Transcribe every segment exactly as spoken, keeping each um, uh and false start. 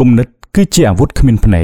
គំនិតគឺជាអាវុធគ្មានភ្នែក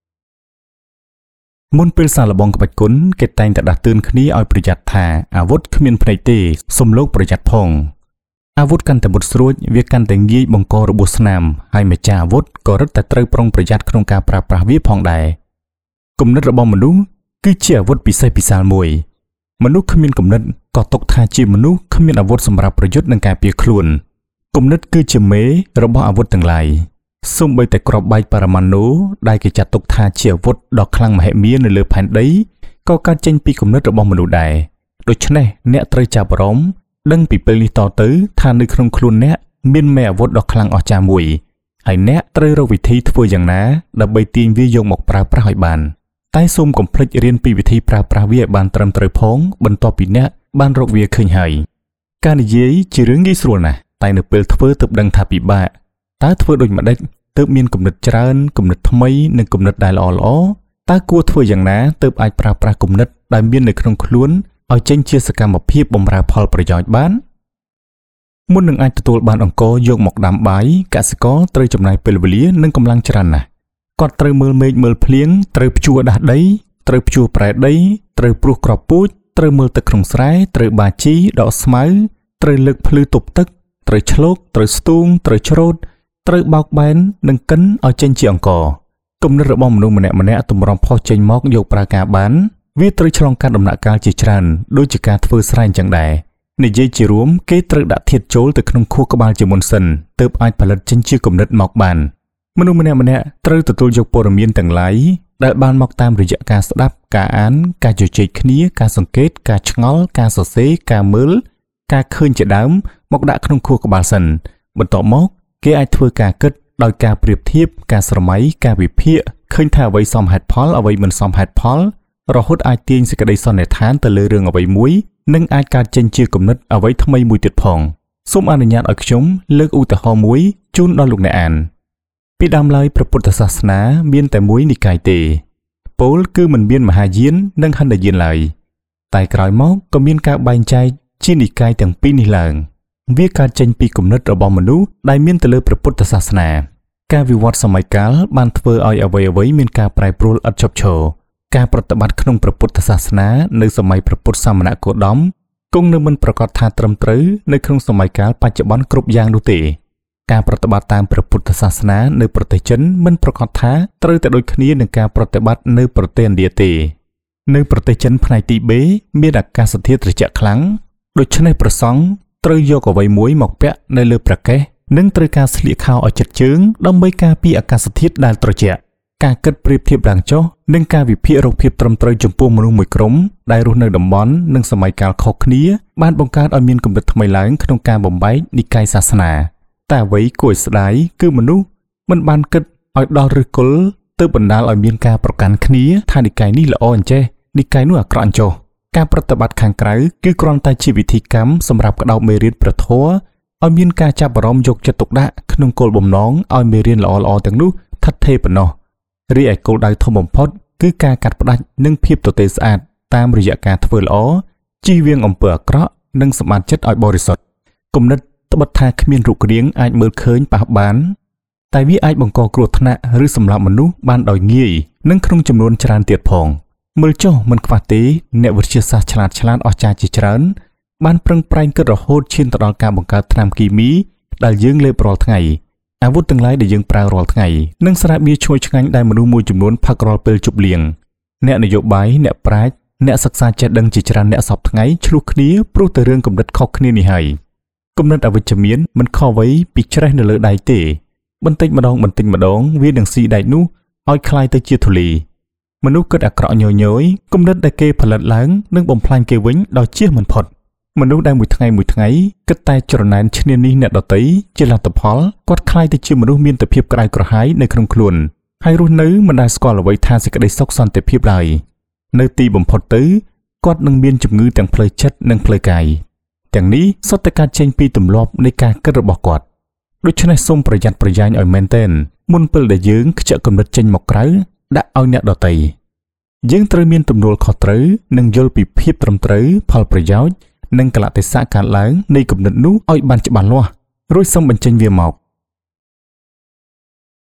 មុនពេលសាឡបងក្បាច់គុណគេតែងតែដាស់តឿនគ្នាឲ្យប្រយ័ត្នថាអាវុធគ្មានភ្នែកទេសូមលោកប្រយ័ត្នផងអាវុធកាន់តែមុតស្រួចវាកាន់តែងាយបង្ករបួសស្នាមហើយម្ចាស់អាវុធក៏រឹតតែត្រូវប្រុងប្រយ័ត្នក្នុងការប្រើប្រាស់វាផងដែរគំនិតរបស់មនុស្សគឺជាអាវុធពិសេសពិសាលមួយមនុស្សគ្មានគំនិតក៏ទុកថាជាមនុស្សគ្មានអាវុធសម្រាប់ប្រយុទ្ធនឹងការពារខ្លួនគំនិតគឺជាមេរបស់អាវុធទាំងឡាយសូម្បីតែគ្រាប់បែកបរមាណូដែលគេចាត់ទុកថាជាអាវុធដ៏ខ្លាំងមហិមានៅលើផែនដីក៏កើតចេញពីគំនិតរបស់មនុស្សដែរដូច្នេះអ្នកត្រូវចាប់អារម្មណ៍ដឹងពីពេលនេះតទៅថានៅក្នុងខ្លួនអ្នកមានមេអាវុធដ៏ខ្លាំងអស្ចារ្យមួយហើយអ្នកត្រូវរកវិធីធ្វើយ៉ាងណាដើម្បីទាញវាយកមកប្រើប្រាស់ឲ្យបានតែសូមកុំភ្លេចរៀនពីវិធីប្រើប្រាស់វាឲ្យបានត្រឹមត្រូវផងបន្ទាប់ពីអ្នកបានរកវាឃើញហើយការនិយាយជារឿងងាយស្រួលណាស់តែនៅពេលធ្វើទើបដឹងថាពិបាកតើធ្វើដូចម្ដេចទើបមានគំនិតច្រើនគំនិតថ្មីនិងគំនិតដែលល្អល្អតើគួរធ្វើយ៉ាងណាទើបអាចប្រើប្រាស់គំនិតដែលមាននៅក្នុងខ្លួនឲ្យចេញជាសកម្មភាពបម្រើផលប្រយោជន៍បានមុននឹងអាចទទួលបានអង្គយកមកដាំបាយកសិករត្រូវចំណាយពេលវេលានិងកម្លាំងច្រើនណាស់គាត់ត្រូវមើលមេឃមើលភ្លៀងត្រូវភ្ជួរដាស់ដីត្រូវភ្ជួរប្រែដីត្រូវព្រួសគ្រាប់ពូជត្រូវមើលទឹកក្នុងស្រែត្រូវបាជីដកស្មៅត្រូវលើកភ្លឺទប់ទឹកត្រូវឆ្លោកត្រូវស្ទូងត្រូវច្រូតត្រូវបោកបែននិងកិនឲ្យចេញជាអង្ករគំនិតរបស់មនុស្សម្នាក់ម្នាក់តម្រុំផុសចេញមកយកប្រើការបានវាត្រូវឆ្លងកាត់ដំណាក់កាលជាច្រើនដូចជាការធ្វើស្រែអញ្ចឹងដែរនិយាយជារួមគេត្រូវដាក់ធាតុចូលទៅក្នុងខួរក្បាលជាមុនសិនទើបអាចផលិតចេញជាគំនិតមកបានមនុស្សម្នាក់ម្នាក់ត្រូវទទួលយកព័ត៌មានទាំងឡាយដែលបានមកតាមរយៈការស្ដាប់ការអានការជជែកគ្នាការសង្កេតការឆ្ងល់ការសរសេរការមើលការឃើញជាដើមមកដាក់ក្នុងខួរក្បាលសិនបន្ទាប់មកគេអាចធ្វើការគិតដោយការប្រៀបធៀបការស្រមៃការវិភាគឃើញថាអ្វីសមហេតុផលអ្វីមិនសមហេតុផលរហូតអាចទាញសេចក្តីសន្និដ្ឋានទៅលើរឿងអ្វីមួយនិងអាចកើតចេញជាគំនិតអ្វីថ្មីមួយទៀតផងសូមអនុញ្ញាតឲ្យខ្ញុំលើកឧទាហរណ៍មួយជូនដល់លោកអ្នកអានពីដើមឡើយព្រះពុទ្ធសាសនាមានតែមួយនិកាយទេពោលគឺមិនមានមហាយាននិងហិនយានឡើយតែក្រោយមកក៏មានការបែងចែកជានិកាយទាំងពីរនេះឡើងវាកើតចេញពីគំនិតរបស់មនុស្សដែលមានទៅលើព្រះពុទ្ធសាសនាការវិវត្តសម័យកាលបានធ្វើឲ្យអ្វីអ្វីមានការប្រែប្រួលឥតឈប់ឈរការប្រតិបត្តិក្នុងព្រះពុទ្ធសាសនានៅសម័យព្រះពុទ្ធសាមណគោតមគង់នៅមិនប្រកាសថាត្រឹមត្រូវនៅក្នុងសម័យកាលបច្ចុប្បន្នគ្រប់យ៉ាងនោះទេការប្រតិបត្តិតាមព្រះពុទ្ធសាសនានៅប្រទេសចិនមិនប្រកាសថាត្រូវតែដូចគ្នានឹងការប្រតិបត្តិនៅប្រទេសឥណ្ឌាទេនៅប្រទេសចិនផ្នែកទីបេមានអាកាសធាតុត្រជាក់ខ្លាំងដូច្នេះព្រះសង្ឃត្រូវយកអ្វីមួយមកពាក់នៅលើព្រះកេសនិងត្រូវការស្លៀកខោឲ្យជិតជើងដើម្បីការពារអាកាសធាតុដែលត្រជាក់ការគិតប្រៀបធៀបឡើងចុះនិងការវិភាគរកភាពត្រឹមត្រូវចំពោះមនុស្សមួយក្រុមដែលរស់នៅតំបន់និងសម័យកាលខុសគ្នាបានបង្កើតឲ្យមានគំនិតថ្មីឡើងក្នុងការបំបែកនិកាយសាសនាតែអ្វីគួរឲ្យស្ដាយគឺមនុស្សមិនបានគិតឲ្យដល់ឫសគល់ទើបបណ្ដាលឲ្យមានការប្រកាន់គ្នាថានិកាយនេះល្អអញ្ចេះនិកាយនោះអាក្រក់អញ្ចោះការប្រតិបត្តិខាងក្រៅគឺគ្រាន់តែជាវិធីកម្មសម្រាប់ក្តោបមេរៀនព្រះធម៌ឲ្យមានការចាប់អារម្មណ៍យកចិត្តទុកដាក់ក្នុងគោលបំណងឲ្យមេរៀនល្អៗទាំងនោះថិតថេរប៉ុណ្ណោះរីឯគោលដៅធំបំផុតគឺការកាត់ផ្តាច់និងភាពទទេស្អាតតាមរយៈការធ្វើល្អជៀសវាងអំពើអាក្រក់និងសម្បត្តិចិត្តឲ្យបរិសុទ្ធគំនិតត្បិតថាគ្មានរូបរាងអាចមើលឃើញប៉ះបានតែវាអាចបង្កគ្រោះថ្នាក់ឬសម្លាប់មនុស្សបានដោយងាយនិងក្នុងចំនួនច្រើនទៀតផងមើលចុះមិនខ្វះទេអ្នកវិទ្យាសាស្ត្រឆ្លាតឆ្លាតអស្ចារ្យជាច្រើនបានប្រឹងប្រែងគិតរហូតឈានទៅដល់ការបង្កើតថ្នាំគីមីដែលយើងលេបរាល់ថ្ងៃអាវុធទាំងឡាយដែលយើងប្រើរាល់ថ្ងៃនិងស្រាបៀរឈ្ងុយឆ្ងាញ់ដែលមនុស្សមួយចំនួនផឹករាល់ពេលជប់លៀងអ្នកនយោបាយអ្នកប្រាជ្ញអ្នកសិក្សាចេះដឹងជាច្រើនអ្នកសពថ្ងៃឆ្លោះគ្នាព្រោះតែរឿងគំនិតខុសគ្នានេះហើយគំនិតអវិជ្ជមានមិនខុសអ្វីពីច្រេះនៅលើដែកទេបន្តិចម្ដងបន្តិចម្ដងវានឹងស៊ីដែកនោះឲ្យคล้ายទៅជាធូលីមនុស្សគិតអាក្រក់ញយញយគំនិតដែលគេផលិតឡើងនឹងបំផ្លាញគេវិញដោយជៀសមិនផុតមនុស្សដែលមួយថ្ងៃមួយថ្ងៃគិតតែច្រណែនឈ្នានេះអ្នកដទៃជាលទ្ធផលគាត់คล้ายទៅជាមនុស្សមានតែភាពក្តៅក្រហាយនៅក្នុងខ្លួនហើយរស់នៅមិនដែលស្គាល់អ្វីថាសេចក្តីសុខសន្តិភាពឡើយនៅទីបំផុតទៅគាត់នឹងមានជំងឺទាំងផ្លូវចិត្តនិងផ្លូវកាយទាំងនេះសុទ្ធតែកើតចេញពីទម្លាប់នៃការគិតរបស់គាត់ដូច្នេះសូមប្រយ័ត្នប្រយែងឲ្យមែនទែនមុនពេលដែលយើងខ្ជិលគំនិតចេញមកក្រៅដាក់ឲ្យអ្នកដទៃយើងត្រូវមានទំនួលខុសត្រូវនិងយល់ពីភាពត្រឹមត្រូវផលប្រយោជន៍និងកលៈទេសៈកើតឡើងនៃគំនិតនោះឲ្យបានច្បាស់លាស់រួចសូមបញ្ចេញវាមក